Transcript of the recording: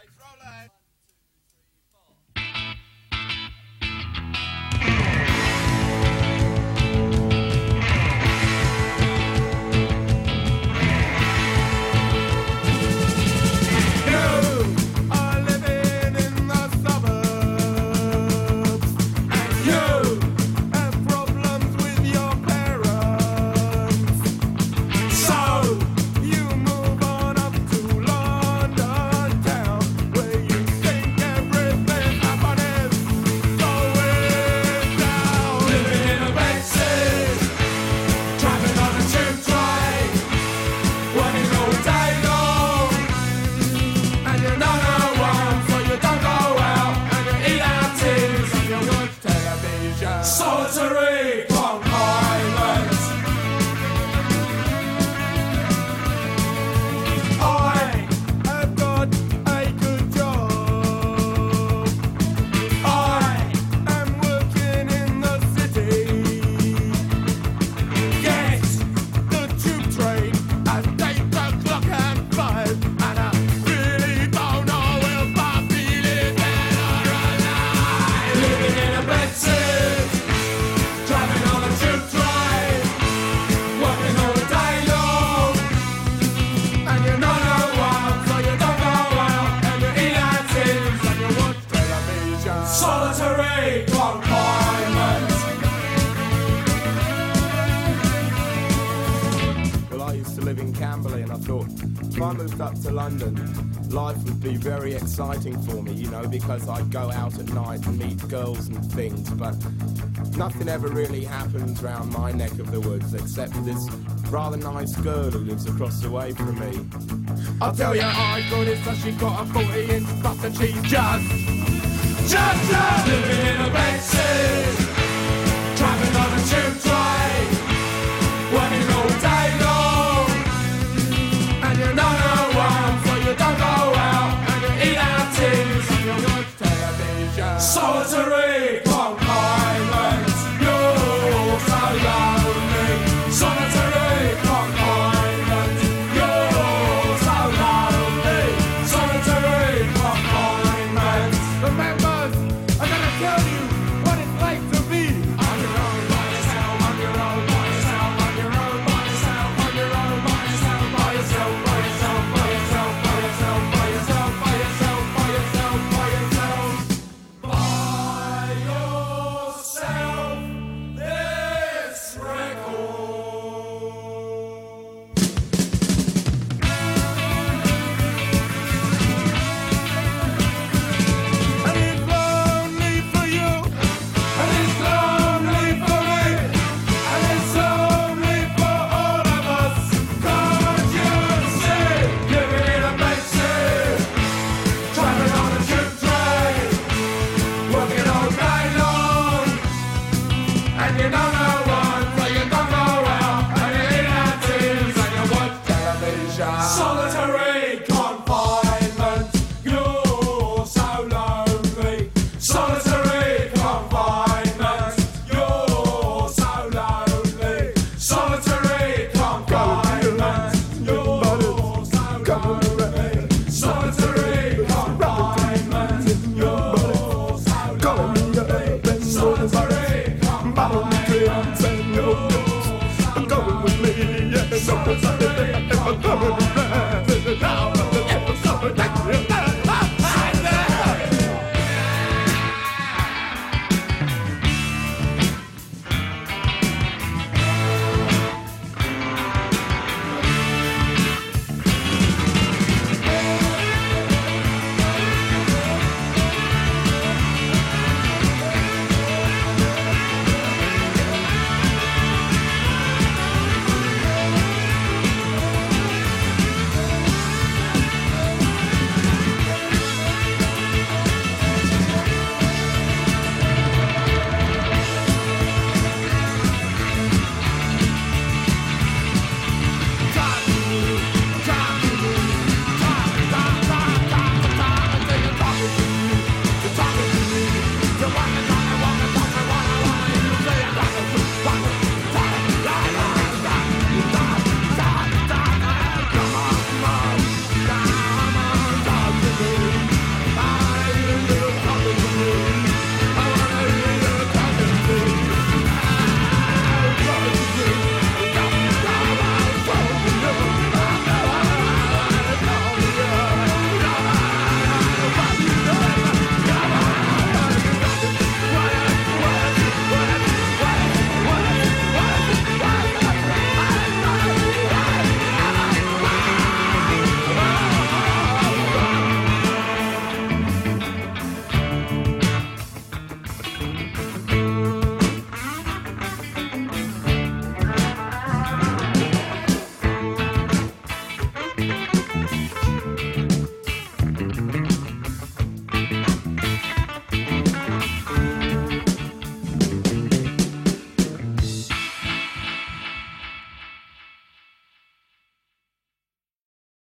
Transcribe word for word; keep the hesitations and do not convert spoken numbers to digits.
Solitary confinement. I have got a good job. I am working in the city. Get the tube train at eight o'clock and five, and I really don't know if I feel it dead or alive. Living in a bedsit, driving on a tube train, working all day long, and you're not around, so you don't go out, and you eat at tins, and you watch television. Solitary confinement. Well, I used to live in Camberley, and I thought if I moved up to London, life would be very exciting for me, you know, because I'd go out at night and meet girls and things, but nothing ever really happens round my neck of the woods except this rather nice girl who lives across the way from me. I'll tell you how good it's that she got a forty inch bust and she's just, just, just living in a bedsit.